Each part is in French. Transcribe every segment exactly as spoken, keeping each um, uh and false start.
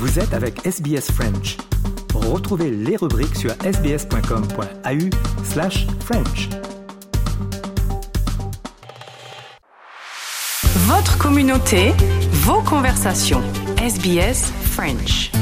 Vous êtes avec S B S French. Retrouvez les rubriques sur sbs.com.au slash French. Votre communauté, vos conversations. S B S French.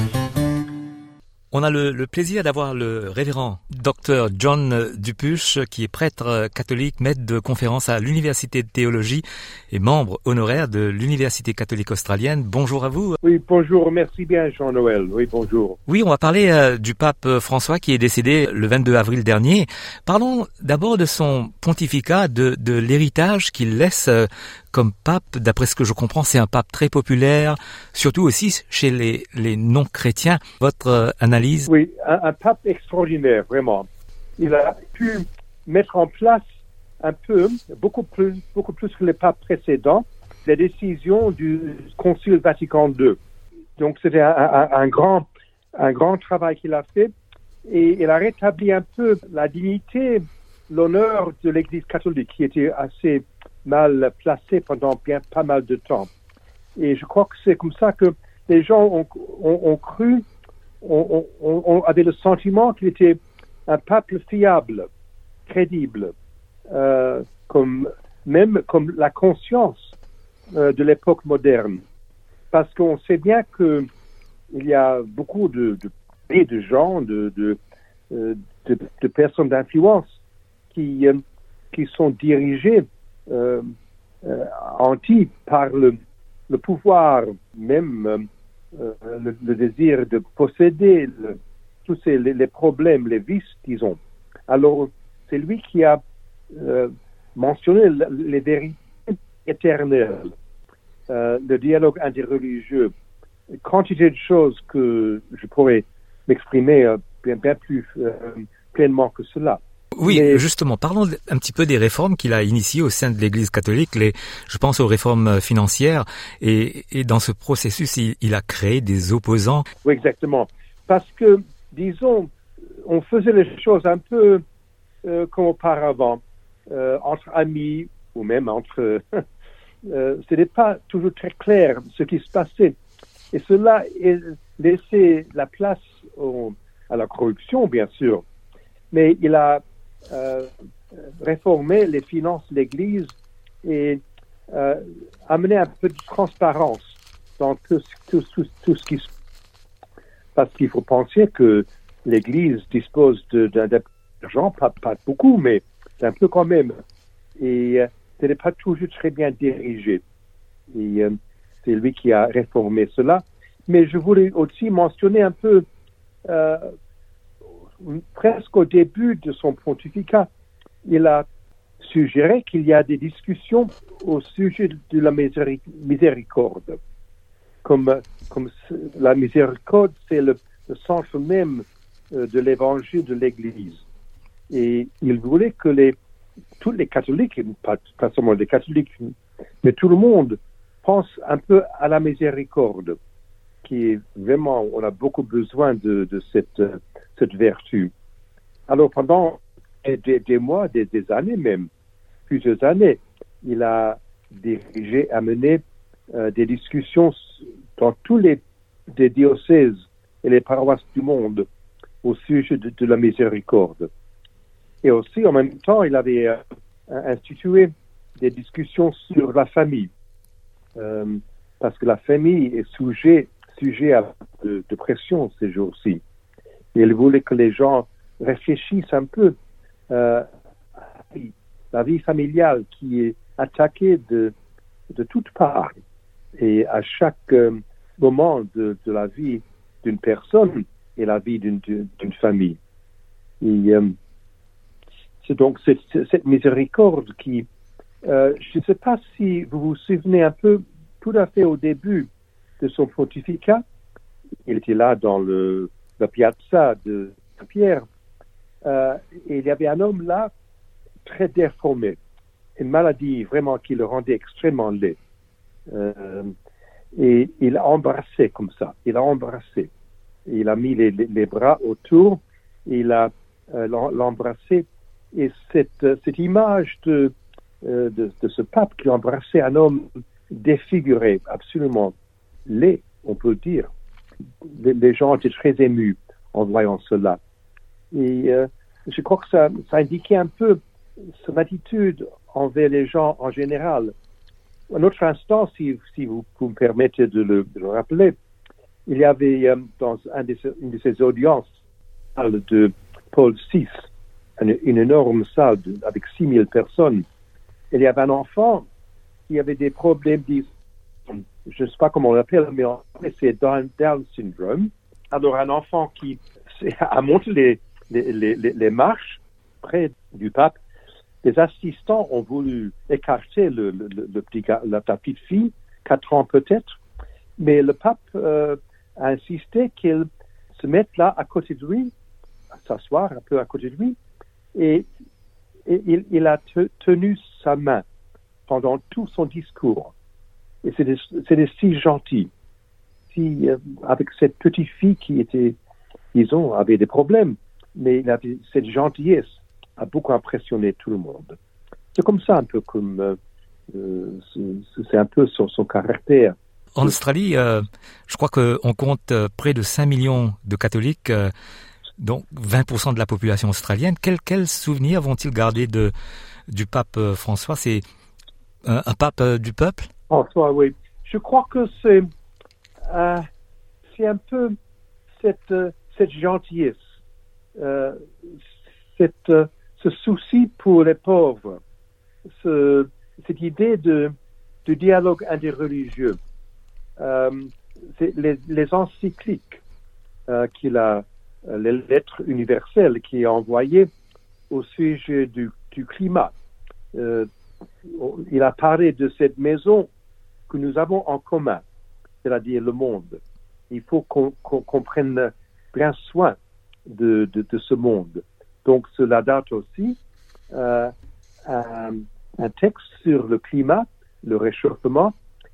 On a le, le plaisir d'avoir le révérend docteur John Dupuche, qui est prêtre catholique, maître de conférence à l'Université de théologie et membre honoraire de l'Université catholique australienne. Bonjour à vous. Oui, bonjour, merci bien Jean-Noël. Oui, bonjour. Oui, on va parler euh, du pape François qui est décédé le vingt-deux avril dernier. Parlons d'abord de son pontificat, de, de l'héritage qu'il laisse euh, comme pape. D'après ce que je comprends, c'est un pape très populaire, surtout aussi chez les, les non-chrétiens. Votre euh, analyse? Oui, un, un pape extraordinaire, vraiment. Il a pu mettre en place un peu, beaucoup plus, beaucoup plus que les papes précédents, les décisions du Concile Vatican deux. Donc c'était un, un, un grand, un grand travail qu'il a fait, et il a rétabli un peu la dignité, l'honneur de l'Église catholique, qui était assez mal placée pendant bien pas mal de temps. Et je crois que c'est comme ça que les gens ont, ont, ont cru, ont, ont, ont avait le sentiment qu'il était un pape fiable, crédible, euh, comme même comme la conscience euh, de l'époque moderne, parce qu'on sait bien que il y a beaucoup de de, de gens, de de, de de personnes d'influence qui euh, qui sont dirigées euh, euh, anti par le le pouvoir, même euh, le, le désir de posséder, le, tous ces, les, les problèmes, les vices, disons. Alors, c'est lui qui a euh, mentionné le, les vérités éternelles, euh, le dialogue interreligieux, quantité de choses que je pourrais m'exprimer euh, bien, bien plus euh, pleinement que cela. Oui, Mais... justement, parlons un petit peu des réformes qu'il a initiées au sein de l'Église catholique. Les, je pense aux réformes financières, et, et dans ce processus, il, il a créé des opposants. Oui, exactement. Parce que, disons, on faisait les choses un peu euh, comme auparavant, euh, entre amis, ou même entre... euh, ce n'était pas toujours très clair ce qui se passait. Et cela laissait la place au, à la corruption, bien sûr. Mais il a Euh, réformer les finances de l'Église et euh, amener un peu de transparence dans tout, tout, tout, tout ce qui se... Parce qu'il faut penser que l'Église dispose d'argent, pas, pas beaucoup, mais un peu quand même. Et euh, ce n'est pas toujours très bien dirigé. Et euh, c'est lui qui a réformé cela. Mais je voulais aussi mentionner un peu euh, presque au début de son pontificat, il a suggéré qu'il y a des discussions au sujet de la miséricorde. Comme, comme la miséricorde, c'est le, le centre même de l'évangile de l'Église. Et il voulait que les, tous les catholiques, pas, pas seulement les catholiques, mais tout le monde pense un peu à la miséricorde, qui est vraiment, on a beaucoup besoin de, de cette cette vertu. Alors pendant des, des mois, des, des années même, plusieurs années, il a dirigé, amené euh, des discussions dans tous les des diocèses et les paroisses du monde au sujet de, de la miséricorde. Et aussi, en même temps, il avait euh, institué des discussions sur la famille, euh, parce que la famille est sujet, sujet à de, de pression ces jours-ci. Et il voulait que les gens réfléchissent un peu euh, à la vie familiale qui est attaquée de, de toutes parts. Et à chaque euh, moment de, de la vie d'une personne et la vie d'une, d'une famille. Et euh, c'est donc cette, cette miséricorde qui... Euh, je ne sais pas si vous vous souvenez un peu, tout à fait au début de son pontificat, il était là dans le la piazza de Saint-Pierre, euh, et il y avait un homme là, très déformé, une maladie vraiment qui le rendait extrêmement laid. Euh, et il a embrassé comme ça, il a embrassé. Il a mis les, les, les bras autour, il a euh, l'embrassé, et cette, cette image de, euh, de, de ce pape qui embrassait un homme défiguré, absolument laid, on peut le dire, les, les gens étaient très émus en voyant cela. Et euh, je crois que ça, ça indiquait un peu son attitude envers les gens en général. Un autre instant, si, si vous, vous me permettez de le, de le rappeler, il y avait euh, dans un de ces, une de ces audiences de Paul six, une, une énorme salle de, avec six mille personnes. Il y avait un enfant qui avait des problèmes, je ne sais pas comment on l'appelle, mais en fait, c'est Down, Down syndrome. Alors, un enfant qui a monté les, les, les, les marches près du pape, les assistants ont voulu écarter le, le, le petit gars, la petite fille, quatre ans peut-être, mais le pape euh, a insisté qu'il se mette là à côté de lui, à s'asseoir un peu à côté de lui, et, et il, il a te, tenu sa main pendant tout son discours. Et c'était, c'était si gentil, si, euh, avec cette petite fille qui était, disons, avait des problèmes, mais il avait cette gentillesse a beaucoup impressionné tout le monde. C'est comme ça un peu comme euh, euh, c'est, c'est un peu son, son caractère. En Australie, euh, je crois qu'on compte euh, près de cinq millions de catholiques, euh, donc vingt pour cent de la population australienne. Quels quel souvenirs vont-ils garder de, du pape euh, François? C'est un, un pape euh, du peuple? François, oui. Je crois que c'est, euh, c'est un peu cette, euh, cette gentillesse, euh, cette... Euh, ce souci pour les pauvres, ce, cette idée de, de dialogue interreligieux, euh, c'est les, les encycliques euh, qu'il a, les lettres universelles qu'il a envoyées au sujet du, du climat. Euh, il a parlé de cette maison que nous avons en commun, c'est-à-dire le monde. Il faut qu'on, qu'on, qu'on prenne bien soin de, de, de ce monde. Donc, cela date aussi euh, un, un texte sur le climat, le réchauffement,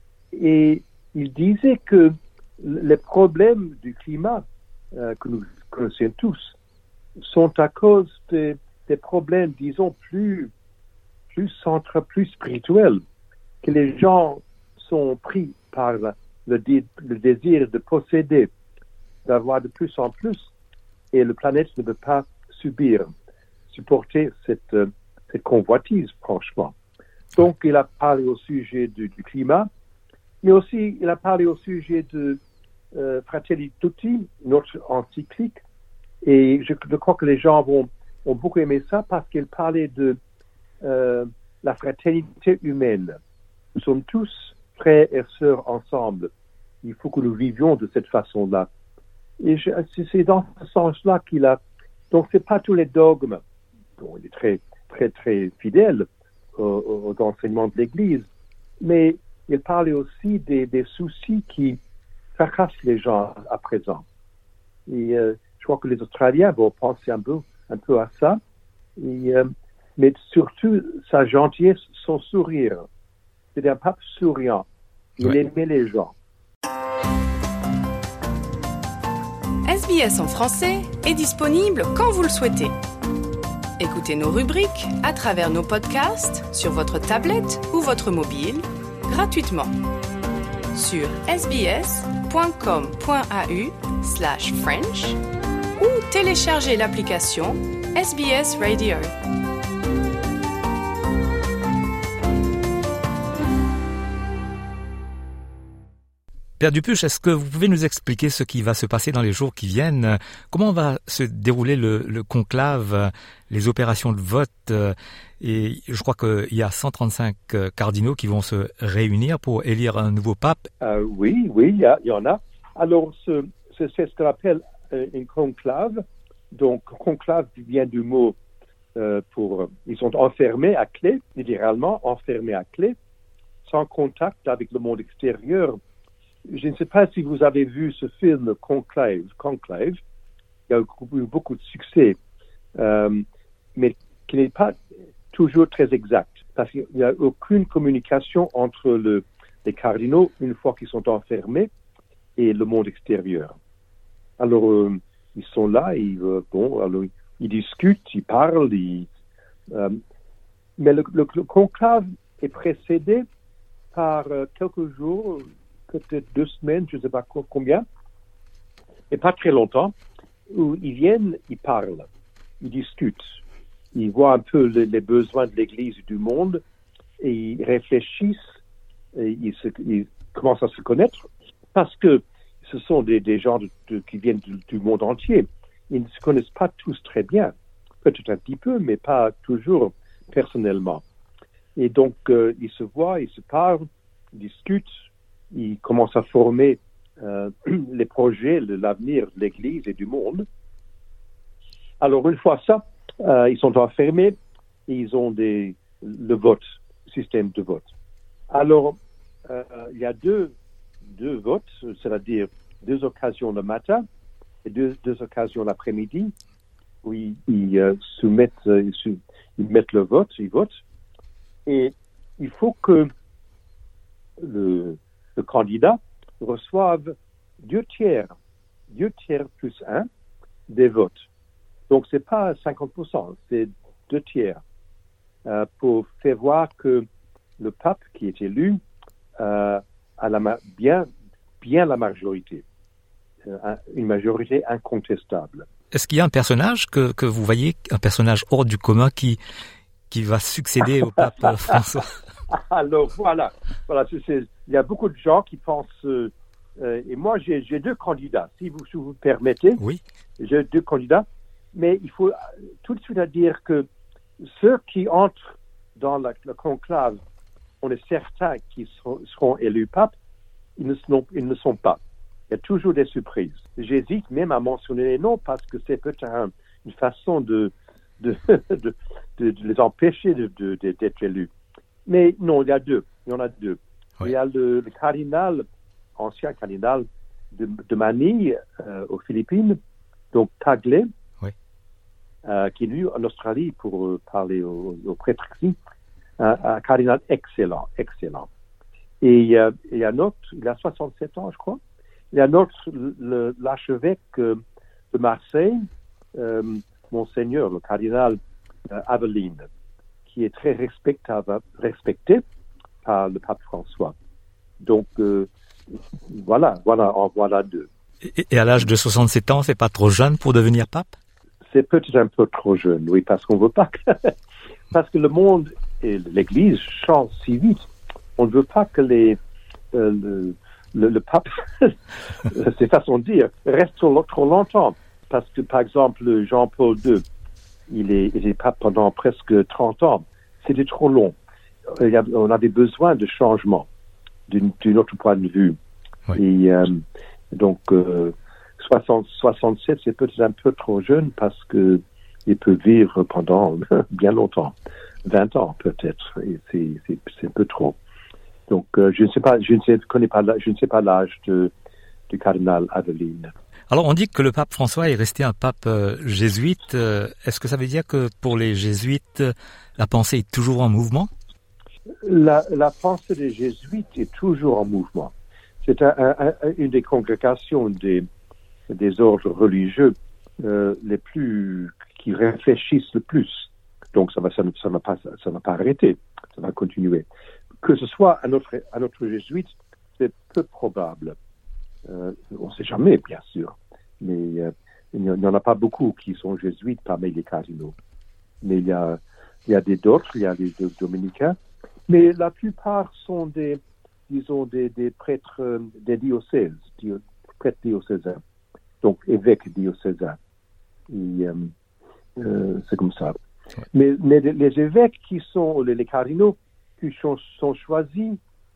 et il disait que les problèmes du climat euh, que nous connaissons tous sont à cause des, des problèmes, disons, plus, plus centraux, plus spirituels, que les gens sont pris par le, le désir de posséder, d'avoir de plus en plus, et la planète ne peut pas subir, supporter cette, euh, cette convoitise, franchement. Donc, il a parlé au sujet du, du climat, mais aussi, il a parlé au sujet de euh, Fratelli Tutti, notre encyclique, et je, je crois que les gens vont, ont beaucoup aimé ça parce qu'il parlait de euh, la fraternité humaine. Nous sommes tous frères et sœurs ensemble. Il faut que nous vivions de cette façon-là. Et je, c'est dans ce sens-là qu'il a. Donc, c'est pas tous les dogmes. Bon, il est très, très, très fidèle aux, aux enseignements de l'Église, mais il parlait aussi des, des soucis qui fracassent les gens à présent. Et euh, je crois que les Australiens vont penser un peu, un peu à ça. Et, euh, mais surtout, sa gentillesse, son sourire. C'était un pape souriant. Il ouais. aimait les gens. S B S en français est disponible quand vous le souhaitez. Écoutez nos rubriques à travers nos podcasts sur votre tablette ou votre mobile gratuitement sur sbs.com.au slash French ou téléchargez l'application S B S Radio. Père Dupuche, est-ce que vous pouvez nous expliquer ce qui va se passer dans les jours qui viennent? Comment va se dérouler le, le conclave, les opérations de vote? Et je crois qu'il y a cent trente-cinq cardinaux qui vont se réunir pour élire un nouveau pape. Euh, oui, oui, il y, a, il y en a. Alors, ce, ce, c'est ce qu'on appelle une conclave. Donc, conclave vient du mot euh, pour... Ils sont enfermés à clé, littéralement enfermés à clé, sans contact avec le monde extérieur. Je ne sais pas si vous avez vu ce film Conclave, Conclave. Il y a eu beaucoup de succès, euh, mais qui n'est pas toujours très exact, parce qu'il n'y a aucune communication entre le, les cardinaux une fois qu'ils sont enfermés et le monde extérieur. Alors, euh, ils sont là, ils, euh, bon, alors, ils discutent, ils parlent, ils, euh, mais le, le, le conclave est précédé par euh, quelques jours, peut-être deux semaines, je ne sais pas combien, et pas très longtemps, où ils viennent, ils parlent, ils discutent, ils voient un peu les, les besoins de l'Église et du monde, et ils réfléchissent, et ils, se, ils commencent à se connaître, parce que ce sont des, des gens de, de, qui viennent du, du monde entier. Ils ne se connaissent pas tous très bien, peut-être un petit peu, mais pas toujours personnellement. Et donc, euh, ils se voient, ils se parlent, ils discutent, ils commencent à former euh, les projets, l'avenir de l'Église et du monde. Alors, une fois ça, euh, ils sont enfermés et ils ont des, le vote, le système de vote. Alors, euh, il y a deux, deux votes, c'est-à-dire deux occasions le matin et deux, deux occasions l'après-midi, où ils, ils euh, soumettent, ils, sou, ils mettent le vote, ils votent. Et il faut que le, le candidat reçoive deux tiers, deux tiers plus un des votes. Donc, c'est pas cinquante pour cent, c'est deux tiers euh, pour faire voir que le pape qui est élu euh, a la ma- bien, bien la majorité, euh, une majorité incontestable. Est-ce qu'il y a un personnage que, que vous voyez, un personnage hors du commun qui, qui va succéder au pape François? Alors, voilà. voilà c'est, c'est, il y a beaucoup de gens qui pensent... Euh, euh, et moi, j'ai, j'ai deux candidats, si vous, si vous permettez. Oui. J'ai deux candidats. Mais il faut tout de suite à dire que ceux qui entrent dans la, le conclave, on est certain qu'ils seront, seront élus pape, ils ne, sont, ils ne sont pas. Il y a toujours des surprises. J'hésite même à mentionner les noms parce que c'est peut-être un, une façon de, de, de, de, de les empêcher de, de, de, d'être élus. Mais non, il y a deux. Il y en a deux. Oui. Il y a le, le cardinal, ancien cardinal de, de Manille euh, aux Philippines, donc Tagle, oui. euh, qui est venu en Australie pour euh, parler aux, aux prêtres ici. Un, un cardinal excellent, excellent. Et euh, il y a un autre, il a soixante-sept ans, je crois. Il y a un autre, le, l'archevêque euh, de Marseille, euh, Monseigneur, le cardinal euh, Aveline, qui est très respectable, respecté par le pape François. Donc, euh, voilà, voilà, en voilà deux. Et, et à l'âge de soixante-sept ans, c'est pas trop jeune pour devenir pape? C'est peut-être un peu trop jeune, oui, parce qu'on veut pas que, parce que le monde et l'Église changent si vite. On ne veut pas que les, euh, le, le, le pape, c'est façon de dire, reste trop, trop longtemps. Parce que, par exemple, Jean-Paul deux, il est, il est pape pendant presque trente ans. C'était trop long. Il y a, on avait besoin de changement d'une, d'une autre point de vue. Oui. Et euh, donc, euh, soixante, soixante-sept, c'est peut-être un peu trop jeune parce que il peut vivre pendant bien longtemps. vingt ans, peut-être. Et c'est, c'est, c'est un peu trop. Donc, euh, je ne sais pas, je ne sais, connais pas, je ne sais pas l'âge de, du cardinal Aveline. Alors, on dit que le pape François est resté un pape euh, jésuite. Euh, est-ce que ça veut dire que pour les jésuites, la pensée est toujours en mouvement? La, la pensée des jésuites est toujours en mouvement. C'est un, un, une des congrégations des, des ordres religieux euh, les plus qui réfléchissent le plus. Donc, ça va, ça ne ça va pas, ça va pas arrêter. Ça va continuer. Que ce soit un autre, un autre jésuite, c'est peu probable. Euh, on ne sait jamais, bien sûr, mais euh, il n'y en a pas beaucoup qui sont jésuites parmi les cardinaux. Mais il y a, il y a des d'autres, il y a les dominicains, mais la plupart sont des, disons, des, des prêtres euh, des diocèses, dio, prêtres diocésains, donc évêques diocésains. Et, euh, euh, c'est comme ça. Ouais. Mais, mais les évêques qui sont, les, les cardinaux, qui sont, sont choisis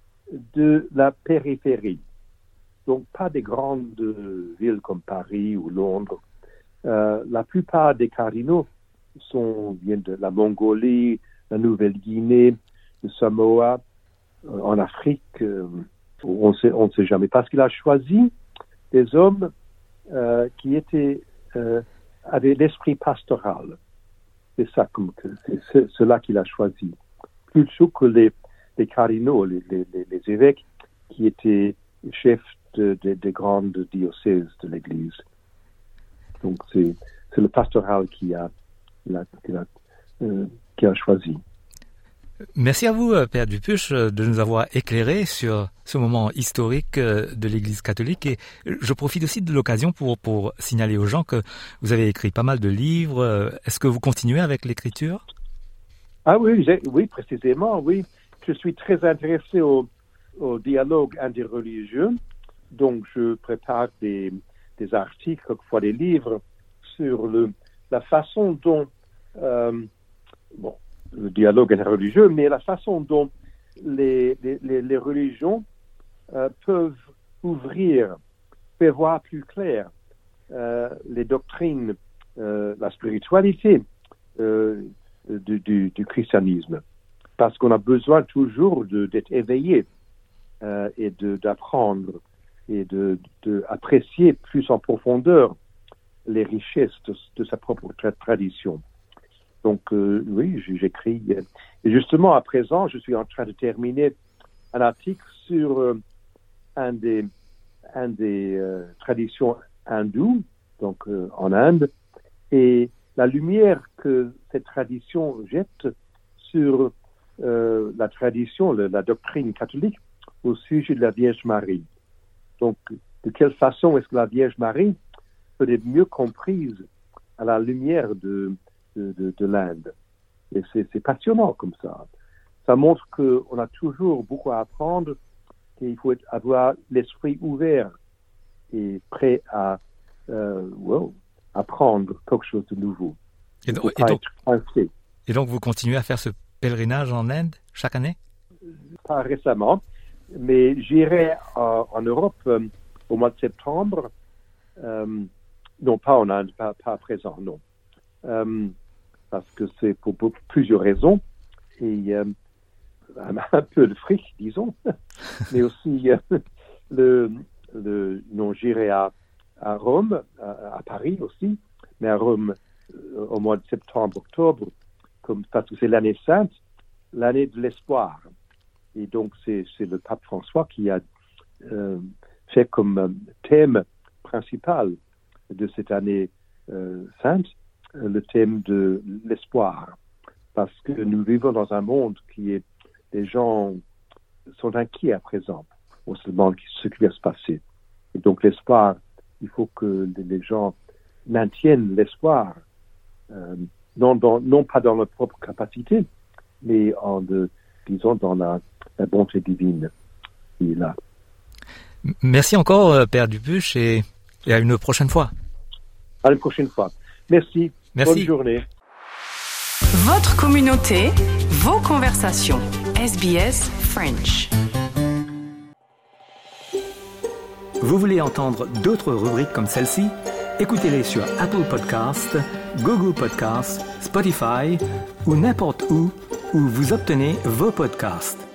de la périphérie. Donc, pas des grandes villes comme Paris ou Londres. Euh, la plupart des cardinaux sont, viennent de la Mongolie, la Nouvelle-Guinée, de Samoa, euh, en Afrique. Euh, on sait, on ne sait jamais. Parce qu'il a choisi des hommes euh, qui étaient, euh, avaient l'esprit pastoral. C'est ça, comme que, c'est, c'est cela qu'il a choisi. Plutôt que les, les cardinaux, les, les, les évêques qui étaient chefs de, de, de grandes diocèses de l'Église. Donc, c'est, c'est le pastoral qui a, qui a, qui a, euh, qui a choisi. Merci à vous, Père Dupuche, de nous avoir éclairé sur ce moment historique de l'Église catholique. Et je profite aussi de l'occasion pour, pour signaler aux gens que vous avez écrit pas mal de livres. Est-ce que vous continuez avec l'écriture? Ah oui, oui, précisément, oui. Je suis très intéressé au, au dialogue interreligieux. Donc, je prépare des, des articles, quelquefois des livres, sur le, la façon dont... Euh, bon, le dialogue interreligieux, mais la façon dont les, les, les religions euh, peuvent ouvrir, faire voir plus clair euh, les doctrines, euh, la spiritualité euh, du, du, du christianisme. Parce qu'on a besoin toujours de, d'être éveillé euh, et de, d'apprendre et de, de apprécier plus en profondeur les richesses de, de sa propre tra- tradition. Donc, euh, oui, j'écris. Et justement, à présent, je suis en train de terminer un article sur euh, un des, un des euh, traditions hindoues, donc euh, en Inde, et la lumière que cette tradition jette sur euh, la tradition, le, la doctrine catholique au sujet de la Vierge Marie. Donc, de quelle façon est-ce que la Vierge Marie peut être mieux comprise à la lumière de De, de, de l'Inde. Et c'est, c'est passionnant comme ça. Ça montre qu'on a toujours beaucoup à apprendre, qu'il faut être, avoir l'esprit ouvert et prêt à euh, well, apprendre quelque chose de nouveau. Et donc, et, donc, et donc vous continuez à faire ce pèlerinage en Inde chaque année? Pas récemment, mais j'irai euh, en Europe euh, au mois de septembre. Euh, non, pas en Inde, pas, pas à présent, non. Euh, parce que c'est pour, pour plusieurs raisons et euh, un, un peu de fric, disons, mais aussi euh, le, le non, j'irai à, à Rome, à, à Paris aussi, mais à Rome euh, au mois de septembre, octobre, comme, parce que c'est l'année sainte, l'année de l'espoir. Et donc c'est, c'est le pape François qui a euh, fait comme euh, thème principal de cette année euh, sainte le thème de l'espoir, parce que nous vivons dans un monde qui est, les gens sont inquiets à présent, on se demande ce qui va se passer. Et donc l'espoir, il faut que les gens maintiennent l'espoir, euh, non, dans, non pas dans leur propre capacité, mais en de, disons dans la, la bonté divine qui est là. Merci encore, Père Dupuche, et, et à une prochaine fois. À une prochaine fois. Merci. Merci. Bonne journée. Votre communauté, vos conversations. S B S French. Vous voulez entendre d'autres rubriques comme celle-ci? Écoutez-les sur Apple Podcasts, Google Podcasts, Spotify ou n'importe où où vous obtenez vos podcasts.